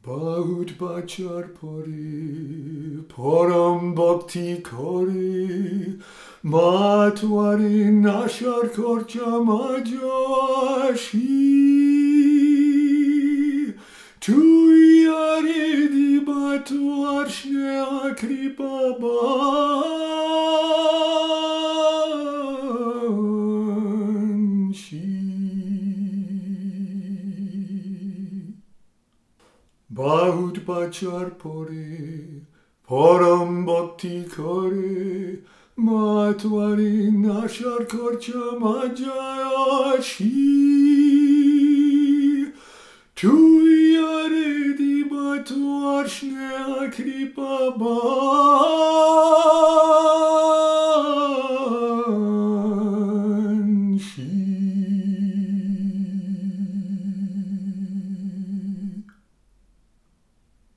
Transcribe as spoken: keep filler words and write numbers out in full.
Bahut bachar pori, poram bhakti kori, matwari nashar korcha majashi. Tu yari di batu arshne akripa banshi. Bahut bachar pori, param bhakti kare, matwari nashar korcha majashi. Tu yare di batu arshne akripa